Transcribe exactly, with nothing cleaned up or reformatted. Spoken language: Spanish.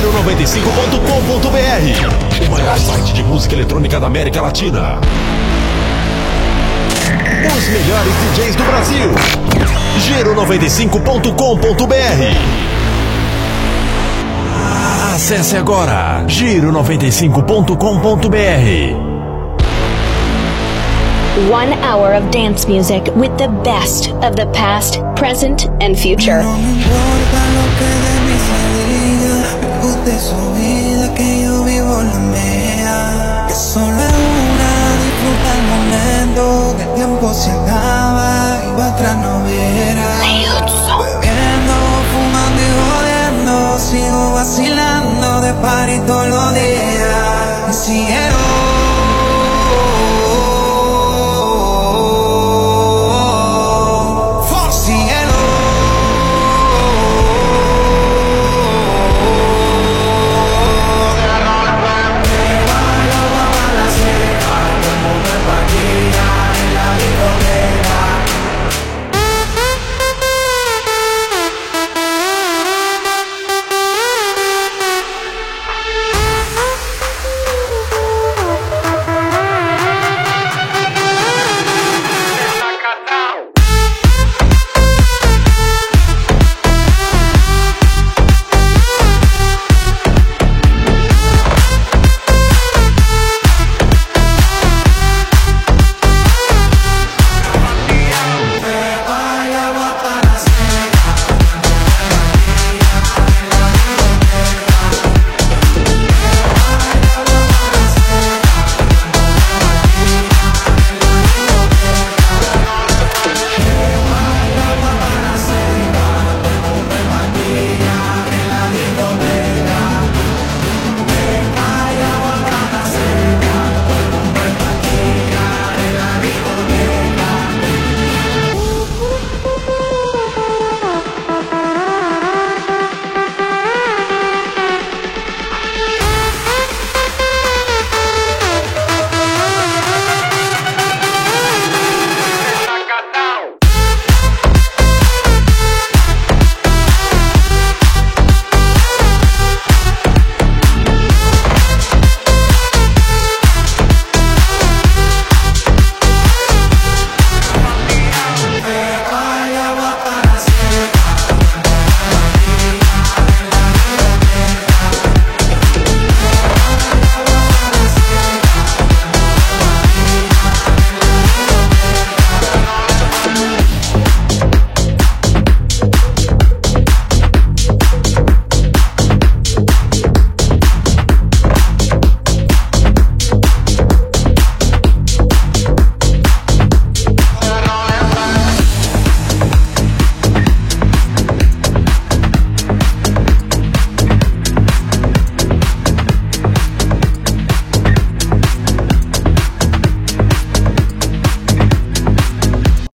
Giro noventa e cinco ponto com ponto br, o maior site de música eletrônica da América Latina. Os melhores D Js do Brasil. Giro noventa e cinco ponto com ponto br. Acesse agora Giro noventa e cinco ponto com ponto br. One hour of dance music with the best of the past, present, and future. No me importa lo que de mí se diga, me gusta su vida, que yo vivo la mía. Que solo es una, disfruta el momento, que el tiempo se acaba y para atrás no verás. Bebiendo, fumando y jodiendo, sigo vacilando de party todos los días. Y si quiero